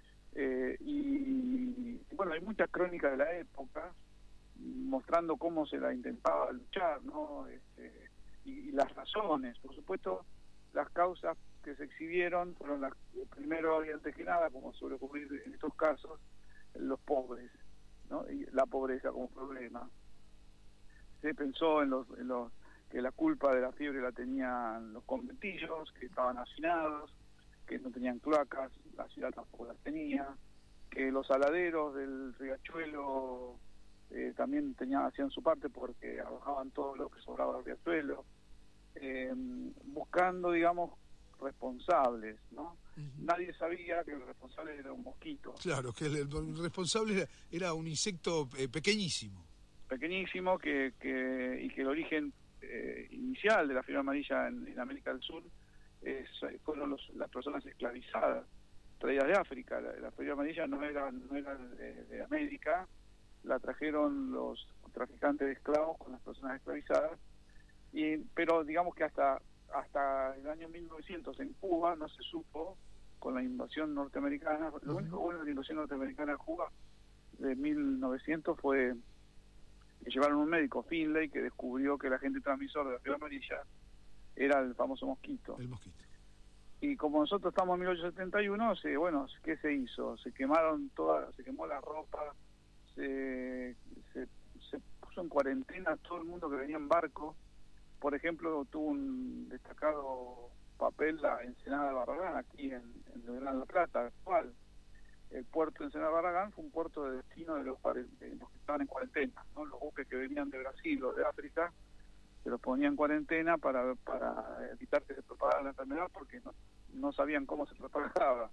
Y bueno, hay muchas crónicas de la época mostrando cómo se la intentaba luchar, ¿no? Y las razones. Por supuesto, las causas que se exhibieron fueron primero y antes que nada, como suele ocurrir en estos casos, los pobres, ¿no? Y la pobreza como problema. Se pensó en que la culpa de la fiebre la tenían los conventillos, que estaban hacinados, que no tenían cloacas, la ciudad tampoco las tenía, que los saladeros del riachuelo también hacían su parte porque arrojaban todo lo que sobraba del riachuelo, buscando, digamos, responsables, ¿no? Nadie sabía que el responsable era un mosquito. Claro, que el responsable era un insecto pequeñísimo. Pequeñísimo, y que el origen inicial de la fiebre amarilla en América del Sur fueron las personas esclavizadas, traídas de África. La fiebre amarilla no era de América, la trajeron los traficantes de esclavos con las personas esclavizadas, pero digamos que hasta el año 1900 en Cuba no se supo, con la invasión norteamericana. Lo único bueno de la invasión norteamericana en Cuba de 1900 fue que llevaron un médico, Finlay, que descubrió que el agente transmisor de la fiebre amarilla era el famoso mosquito. El mosquito. Y como nosotros estamos en 1871, ¿qué se hizo? Se quemó la ropa, se puso en cuarentena todo el mundo que venía en barco. Por ejemplo, tuvo un destacado papel la Ensenada de Barragán, aquí en Gran La Plata, actual. El puerto de Ensenada de Barragán fue un puerto de destino de los que estaban en cuarentena, ¿no? Los buques que venían de Brasil o de África se los ponían en cuarentena para evitar que se propagara la enfermedad, porque no sabían cómo se propagaba.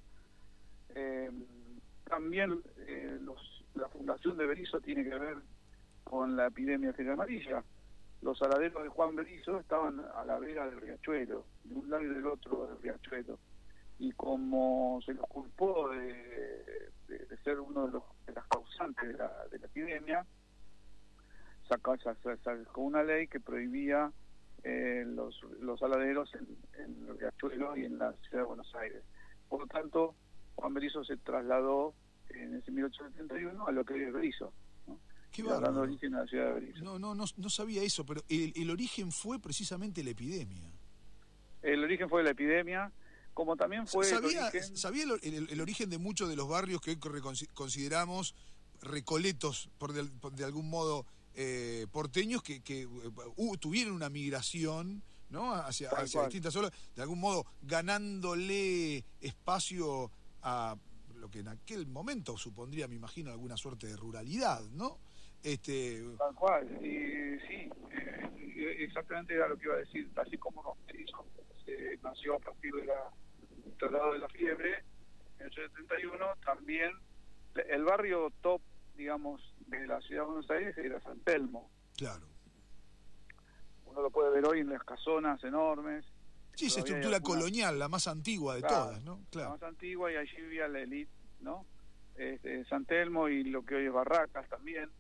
También la fundación de Berisso tiene que ver con la epidemia de fiebre amarilla. Los saladeros de Juan Berisso estaban a la vera del riachuelo, de un lado y del otro del riachuelo, y como se los culpó de ser uno de las causantes de la epidemia, sacó una ley que prohibía los saladeros en el riachuelo y en la ciudad de Buenos Aires. Por lo tanto, Juan Berisso se trasladó en ese 1871 a lo que es Berisso. Qué bárbaro. Dando origen a la ciudad de Berisso. No sabía eso, pero el origen fue precisamente la epidemia. El origen fue la epidemia, como también fue ¿Sabía el origen de muchos de los barrios que hoy consideramos recoletos, de algún modo porteños, que tuvieron una migración, ¿no? hacia distintas zonas, de algún modo ganándole espacio a lo que en aquel momento supondría, me imagino, alguna suerte de ruralidad, ¿no? Tal cual, sí, exactamente era lo que iba a decir. Así como nació a partir del traslado de la fiebre en el 71, también el barrio top, digamos, de la ciudad de Buenos Aires era San Telmo. Claro. Uno lo puede ver hoy en las casonas enormes. Sí, esa estructura colonial, la más antigua de todas, ¿no? Claro. La más antigua, y allí vivía la élite, ¿no? San Telmo y lo que hoy es Barracas también.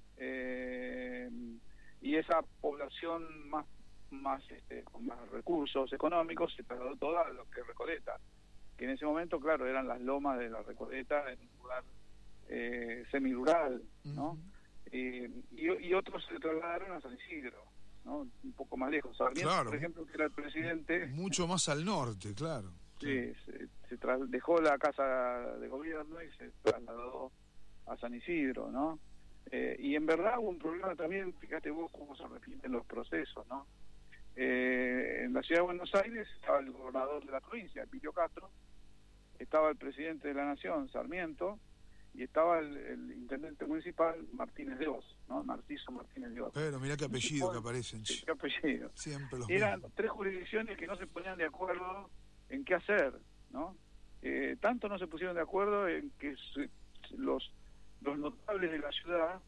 Y esa población con más recursos económicos se trasladó toda a lo que es Recoleta, que en ese momento, claro, eran las lomas de la Recoleta, en un lugar semirural, ¿no? Y otros se trasladaron a San Isidro, ¿no? Un poco más lejos. Sarmiento, claro, por ejemplo, que era el presidente, mucho más al norte, claro. Sí, dejó la casa de gobierno y se trasladó a San Isidro, ¿no? Y en verdad hubo un problema también, fíjate vos cómo se repiten los procesos, ¿no? En la ciudad de Buenos Aires estaba el gobernador de la provincia, Emilio Castro, estaba el presidente de la Nación, Sarmiento, y estaba el intendente municipal, Martínez de Oz, ¿no? Narciso Martínez de Oz. Pero mirá qué apellido que aparecen. Sí, qué apellido. Siempre los Eran mismos. 3 jurisdicciones que no se ponían de acuerdo en qué hacer, ¿no? tanto no se pusieron de acuerdo en que los notables de la ciudad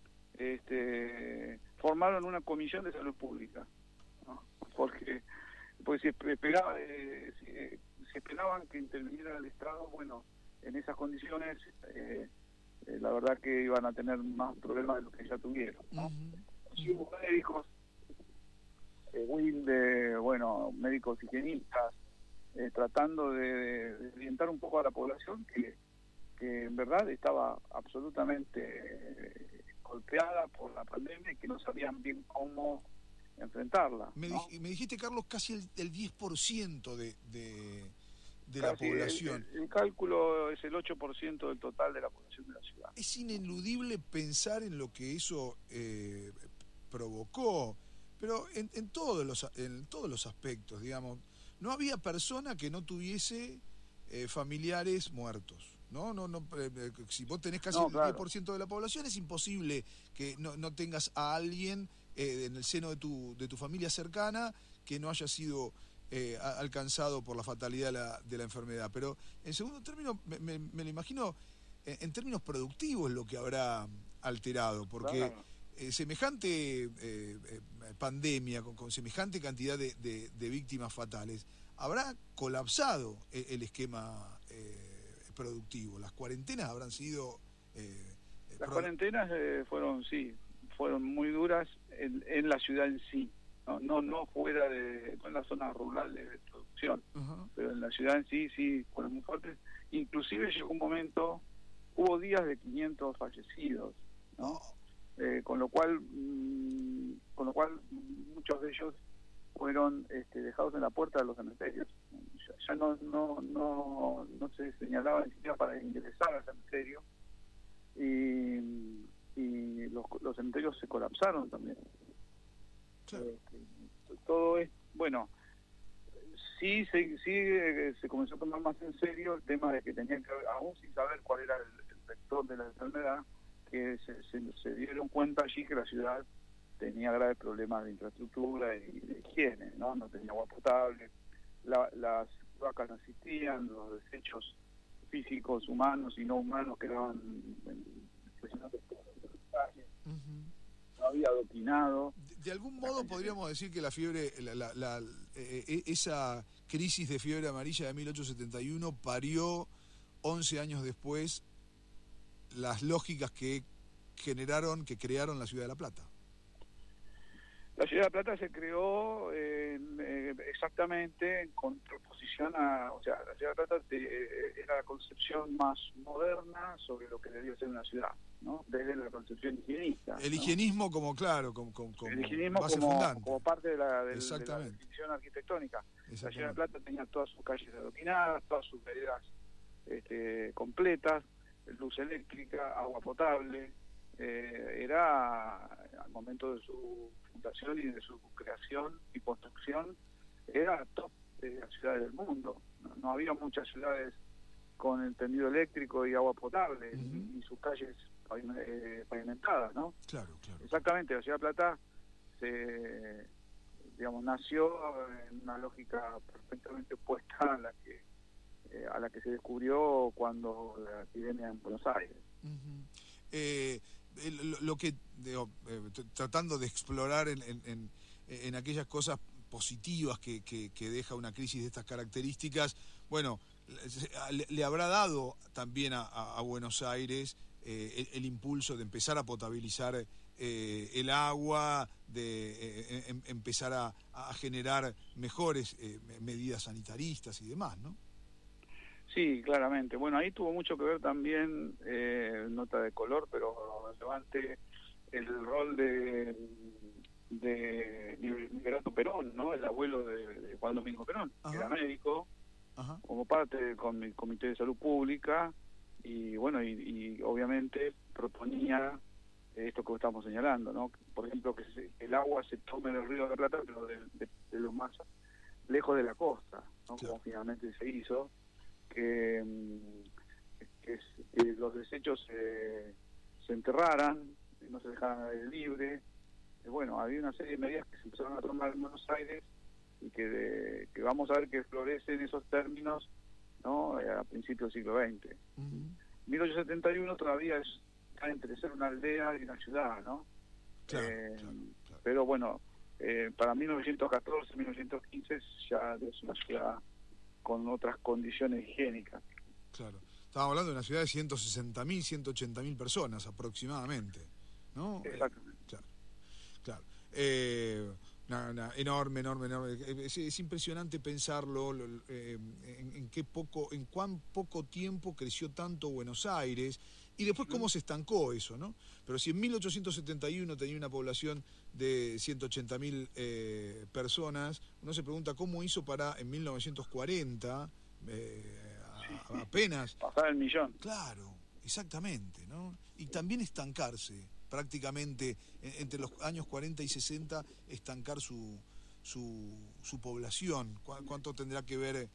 formaron una comisión de salud pública, ¿no? Porque se esperaban que interviniera el Estado. Bueno, en esas condiciones la verdad que iban a tener más problemas de los que ya tuvieron, ¿no? Sí, hubo médicos, médicos higienistas, tratando de orientar un poco a la población que en verdad estaba absolutamente golpeada por la pandemia y que no sabían bien cómo enfrentarla, ¿no? Me dijiste, Carlos, casi el 10% de la Casi población. El cálculo es el 8% del total de la población de la ciudad. Es ineludible pensar en lo que eso provocó, pero en todos los aspectos, digamos. No había persona que no tuviese familiares muertos, ¿no? Si vos tenés casi el 10% de la población, es imposible que no tengas a alguien en el seno de tu familia cercana que no haya sido alcanzado por la fatalidad de la enfermedad. Pero en segundo término, me lo imagino en términos productivos lo que habrá alterado, porque semejante pandemia, con semejante cantidad de víctimas fatales, habrá colapsado el esquema productivo. Las cuarentenas habrán sido... Las cuarentenas fueron muy duras en la ciudad en sí, no fuera no en la zona rural de producción, pero en la ciudad en sí fueron muy fuertes. Inclusive llegó un momento, hubo días de 500 fallecidos, ¿no? Con lo cual muchos de ellos fueron dejados en la puerta de los cementerios. Ya no se señalaba ni siquiera para ingresar al cementerio, y los cementerios se colapsaron también. Todo es, bueno, sí se comenzó a tomar más en serio el tema de que tenían que, aún sin saber cuál era el vector de la enfermedad, que se dieron cuenta allí que la ciudad tenía graves problemas de infraestructura y de higiene, ¿no? No tenía agua potable, las vacas no existían, los desechos físicos, humanos y no humanos quedaban impresionantes por las calles. No había adoquinado. De algún modo podríamos decir que la fiebre, esa crisis de fiebre amarilla de 1871 parió 11 años después las lógicas que crearon la Ciudad de La Plata. La Ciudad de La Plata se creó exactamente en contraposición la Ciudad de La Plata era la concepción más moderna sobre lo que debía ser una ciudad, ¿no? Desde la concepción higienista. El higienismo como el higienismo base como parte de la definición arquitectónica. La Ciudad de La Plata tenía todas sus calles adoquinadas, todas sus veredas completas, luz eléctrica, agua potable. Era al momento de su fundación y de su creación y construcción, era top de las ciudades del mundo. No había muchas ciudades con el tendido eléctrico y agua potable, y sus calles pavimentadas, ¿no? Claro. Exactamente, la Ciudad de Plata nació en una lógica perfectamente opuesta a la que se descubrió cuando la epidemia en Buenos Aires. Lo que tratando de explorar en aquellas cosas positivas que deja una crisis de estas características, bueno, le habrá dado también a Buenos Aires el impulso de empezar a potabilizar el agua, de empezar a generar mejores medidas sanitaristas y demás, ¿no? Sí, claramente. Bueno, ahí tuvo mucho que ver también, nota de color, pero relevante, el rol de Liberato Perón, ¿no? El abuelo de Juan Domingo Perón, que era médico, como parte del Comité de Salud Pública, y bueno, y obviamente proponía esto que estamos señalando, ¿no? Por ejemplo, que el agua se tome del Río de la Plata, pero de lo más lejos de la costa, ¿no? Como finalmente se hizo. Que los desechos se enterraran, no se dejaran al aire libre. Bueno, había una serie de medidas que se empezaron a tomar en Buenos Aires y que vamos a ver que florecen esos términos ¿no? A principios del siglo XX. 1871 todavía está entre ser una aldea y una ciudad, ¿no? Claro. Pero bueno, para 1914, 1915 ya es una ciudad con otras condiciones higiénicas. Claro. Estábamos hablando de una ciudad de 160.000, 180.000 personas aproximadamente, ¿no? Exactamente. Claro. Una enorme. Es impresionante pensarlo en cuán poco tiempo creció tanto Buenos Aires y después cómo se estancó eso, ¿no? Pero si en 1871 tenía una población de 180.000 personas, uno se pregunta cómo hizo para en 1940 apenas pasar el millón. Claro, exactamente, ¿no? Y también estancarse prácticamente entre los años 40 y 60, estancar su población. ¿Cuánto tendrá que ver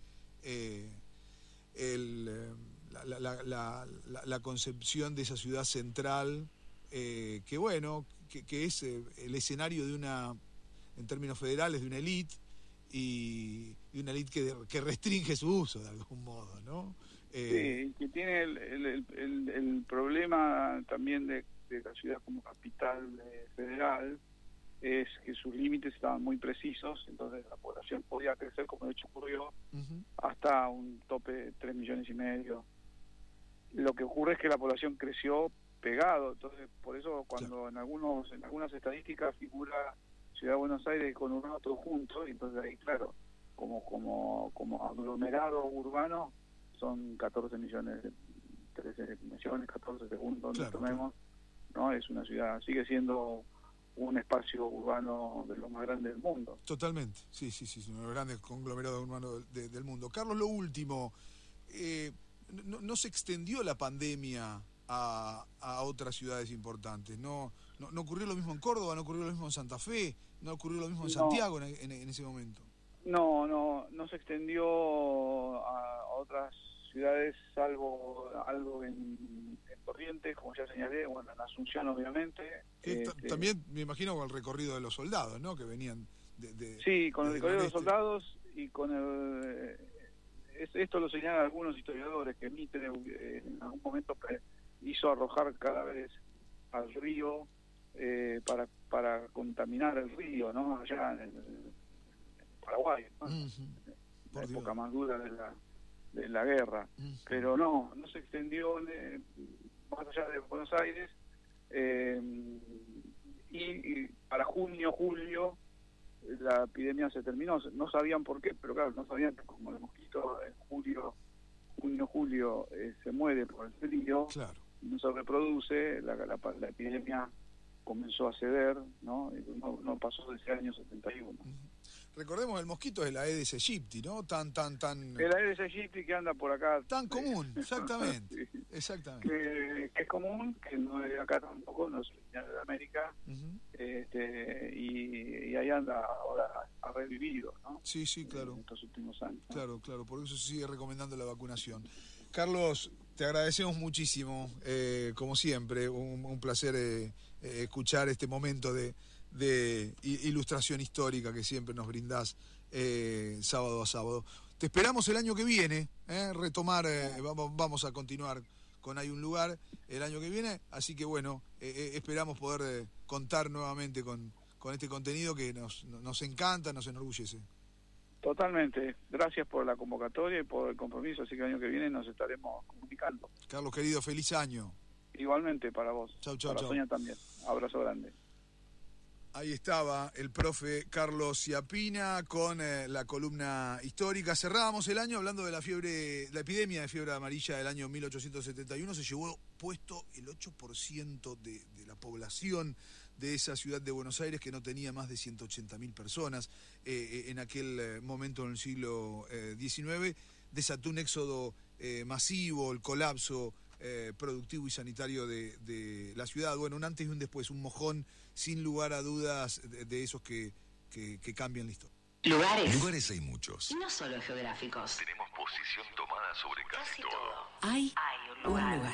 la concepción de esa ciudad central, que es el escenario de en términos federales, de una élite, y una élite que restringe su uso de algún modo, ¿no? Sí, que tiene el problema también de la ciudad como capital federal, es que sus límites estaban muy precisos, entonces la población podía crecer, como de hecho ocurrió, hasta un tope de 3,5 millones. Lo que ocurre es que la población creció pegado, entonces por eso cuando en algunas estadísticas figura Ciudad de Buenos Aires con Urbano todo junto, y entonces ahí claro, como aglomerado urbano son 14 millones, 13 millones, 14 según donde tomemos, ¿no? Es una ciudad, sigue siendo un espacio urbano de los más grandes del mundo. Totalmente, sí, uno de los grandes conglomerados urbanos del mundo. Carlos, lo último, no se extendió la pandemia a otras ciudades importantes, no ocurrió lo mismo en Córdoba, no ocurrió lo mismo en Santa Fe, no ocurrió lo mismo en Santiago en ese momento. No se extendió a otras ciudades, salvo algo en Corrientes, como ya señalé, bueno, en Asunción obviamente. También me imagino con el recorrido de los soldados, ¿no? Que venían sí, con el recorrido de los soldados y con esto lo señalan algunos historiadores, que Mitre en algún momento hizo arrojar cadáveres al río para contaminar el río, ¿no? Allá en Paraguay, ¿no? La época más dura de la guerra, pero no se extendió más allá de Buenos Aires, y para junio, julio la epidemia se terminó. No sabían por qué, pero claro, no sabían que como el mosquito en julio se muere por el frío, no se reproduce, la epidemia comenzó a ceder, ¿no? No pasó de ese año 71. Recordemos, el mosquito es la Aedes aegypti, ¿no? Tan el Aedes aegypti que anda por acá. Tan común, exactamente. Sí. Exactamente. Que es común, que no es acá tampoco, no es originario de América, y ahí anda ahora, ha revivido, ¿no? Sí, claro. En estos últimos años, ¿no? Claro, por eso se sigue recomendando la vacunación. Carlos, te agradecemos muchísimo, como siempre, un placer escuchar este momento de ilustración histórica que siempre nos brindás sábado a sábado. Te esperamos el año que viene, retomar, vamos a continuar con Hay un lugar el año que viene, así que bueno, esperamos poder contar nuevamente con este contenido que nos encanta, nos enorgullece. Totalmente, gracias por la convocatoria y por el compromiso, así que el año que viene nos estaremos comunicando. Carlos querido, feliz año. Igualmente para vos. Chau. Para Sonia también. Abrazo grande. Ahí estaba el profe Carlos Chiappina con la columna histórica. Cerrábamos el año hablando de la epidemia de fiebre amarilla del año 1871. Se llevó puesto el 8% de la población de esa ciudad de Buenos Aires, que no tenía más de 180.000 personas en aquel momento en el siglo XIX. Desató un éxodo masivo, el colapso productivo y sanitario de la ciudad. Bueno, un antes y un después, un mojón sin lugar a dudas de esos que cambian la historia. Lugares hay muchos. No solo geográficos. Tenemos posición tomada sobre casi todo. Hay un lugar.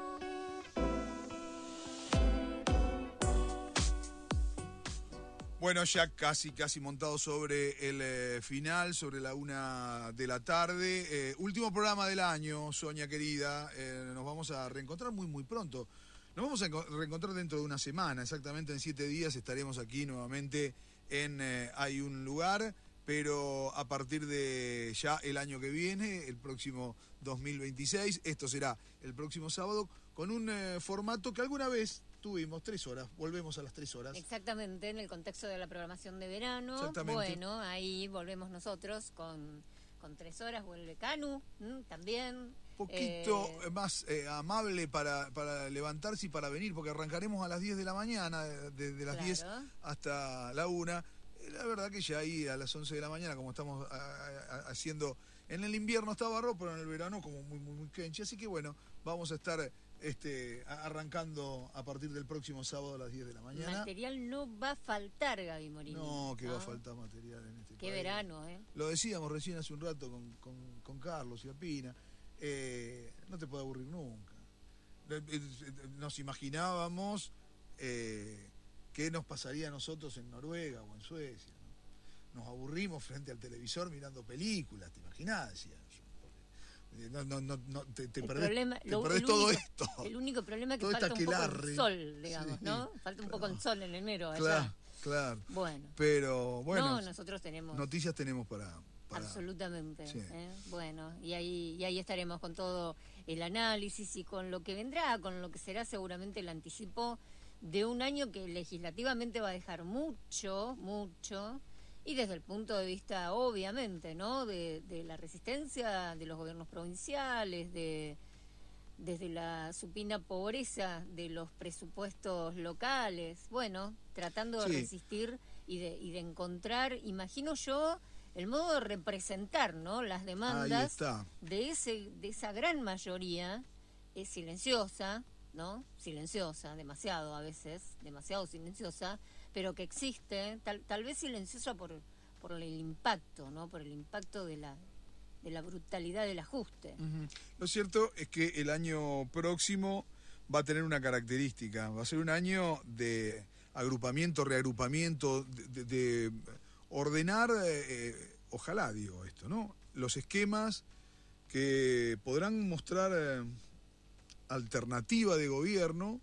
Bueno. Bueno, ya casi montado sobre el final, sobre la 1 de la tarde. Último programa del año, Sonia querida. Nos vamos a reencontrar muy pronto. Nos vamos a reencontrar dentro de una semana, exactamente en 7 días estaremos aquí nuevamente en Hay un lugar, pero a partir de ya el año que viene, el próximo 2026, esto será el próximo sábado, con un formato que alguna vez tuvimos, 3 horas, volvemos a las 3 horas. Exactamente, en el contexto de la programación de verano. Exactamente. Bueno, ahí volvemos nosotros con 3 horas, vuelve Canu, también. Poquito más amable para levantarse y para venir, porque arrancaremos a las 10 de la mañana, desde las 10 hasta la 1. La verdad que ya ahí a las 11 de la mañana, como estamos haciendo en el invierno, está barro, pero en el verano como muy quenche. Así que bueno, vamos a estar arrancando a partir del próximo sábado a las 10 de la mañana. Material no va a faltar, Gaby Morini. No, que va a faltar material en este Qué país. verano, Lo decíamos recién hace un rato con Carlos y Apina. No te puede aburrir nunca. Nos imaginábamos qué nos pasaría a nosotros en Noruega o en Suecia, ¿no? Nos aburrimos frente al televisor mirando películas, ¿te imaginás? Decía yo. Te perdés todo esto. El único problema es que todo falta un poco el sol, digamos, sí, ¿no? Falta un poco el sol en enero allá. allá. Claro. Bueno. Pero bueno, nosotros tenemos noticias tenemos para absolutamente. Sí. Bueno, y ahí estaremos con todo el análisis y con lo que vendrá, con lo que será seguramente el anticipo de un año que legislativamente va a dejar mucho, y desde el punto de vista, obviamente, ¿no? De la resistencia de los gobiernos provinciales, desde la supina pobreza de los presupuestos locales, bueno, tratando de resistir y de encontrar, imagino yo, el modo de representar, ¿no? Las demandas de esa gran mayoría silenciosa, ¿no? Silenciosa, demasiado a veces, demasiado silenciosa, pero que existe, tal vez silenciosa por el impacto, ¿no? Por el impacto de la brutalidad del ajuste. Uh-huh. Lo cierto es que el año próximo va a tener una característica, va a ser un año de agrupamiento, reagrupamiento, de ordenar, ojalá digo esto, ¿no? Los esquemas que podrán mostrar alternativa de gobierno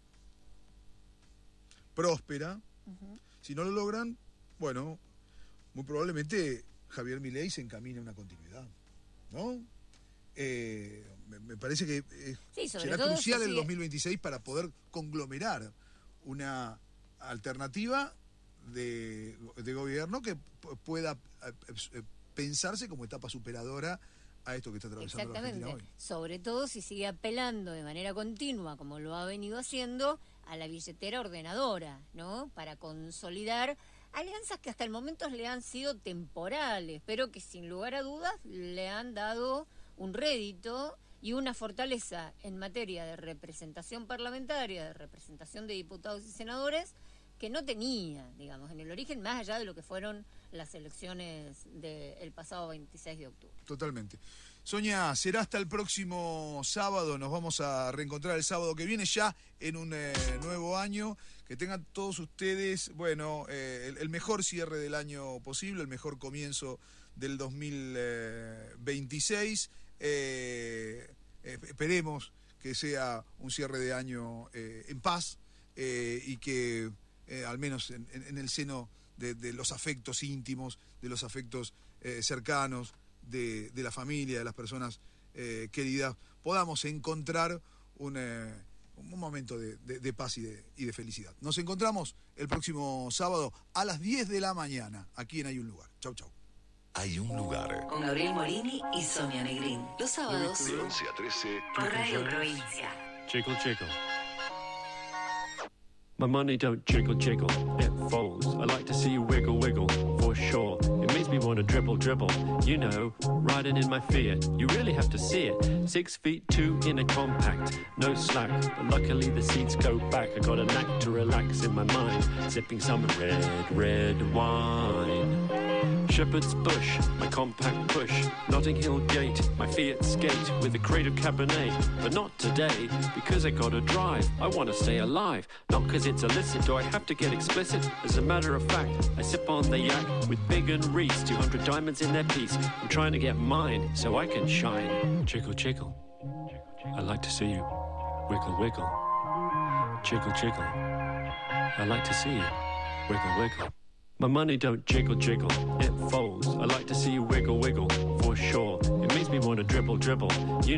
próspera. Uh-huh. Si no lo logran, bueno, muy probablemente Javier Milei se encamine a una continuidad, ¿no? Me parece que será crucial el 2026 para poder conglomerar una alternativa de gobierno que pueda pensarse como etapa superadora a esto que está atravesando la Argentina hoy. Sobre todo si sigue apelando de manera continua, como lo ha venido haciendo, a la billetera ordenadora, ¿no? Para consolidar alianzas que hasta el momento le han sido temporales, pero que sin lugar a dudas le han dado un rédito y una fortaleza en materia de representación parlamentaria, de representación de diputados y senadores, que no tenía, digamos, en el origen, más allá de lo que fueron las elecciones del pasado 26 de octubre. Totalmente. Sonia, será hasta el próximo sábado, nos vamos a reencontrar el sábado que viene ya en un nuevo año. Que tengan todos ustedes, bueno, el mejor cierre del año posible, el mejor comienzo del 2026. Esperemos que sea un cierre de año en paz y que al menos en el seno de los afectos íntimos, de los afectos cercanos, de la familia, de las personas queridas, podamos encontrar un momento de paz y de felicidad. Nos encontramos el próximo sábado a las 10 de la mañana, aquí en Hay un lugar. Chau, chau. Hay un lugar. Con Gabriel Morini y Sonia Negrín. Los sábados. De 11 a 13. Por Radio Provincia. Chickle, chickle. My money don't jiggle, jiggle, it falls. I like to see you wiggle, wiggle, for sure. It makes me want to dribble, dribble. You know, riding in my Fiat, you really have to see it. 6'2" in a compact, no slack. But luckily the seats go back. I got a knack to relax in my mind, sipping some red wine. Shepherd's Bush, my compact push. Notting Hill Gate, my Fiat skate with a crate of Cabernet. But not today, because I gotta drive. I wanna stay alive, not cause it's illicit. Do I have to get explicit? As a matter of fact, I sip on the yak with Big and Reese, 200 diamonds in their piece. I'm trying to get mine so I can shine. Jiggle, jiggle. I like to see you. Wiggle, wiggle. Jiggle, jiggle. I like to see you. Wiggle, wiggle. My money don't jiggle, jiggle, it folds. I like to see you wiggle, wiggle, for sure. It makes me want to dribble, dribble. You